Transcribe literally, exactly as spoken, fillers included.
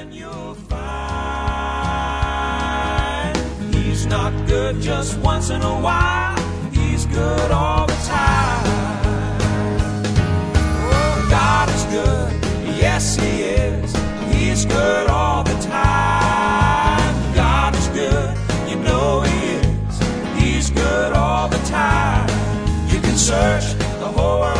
and you'll find He's not good just once in a while, He's good all the time. Oh, God is good, yes He is, He's good all the time. God is good, you know He is, He's good all the time. You can search the whole world